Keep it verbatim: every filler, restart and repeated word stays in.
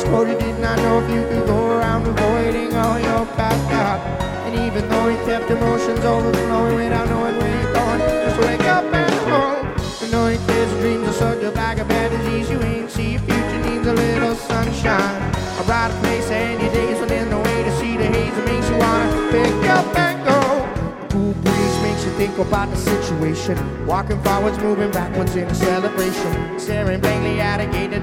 was told you did not know if you could go around avoiding all your past God. And even though he kept emotions overflowing without knowing where you're going, just wake up and home. And knowing kids' dreams are such a bag of bad disease, you ain't see your future needs a little sunshine. A brighter place and your days when there's no way to see the haze that makes you wanna pick up and go. Cool breeze makes you think about the situation. Walking forwards, moving backwards in a celebration. Staring blankly at a gate that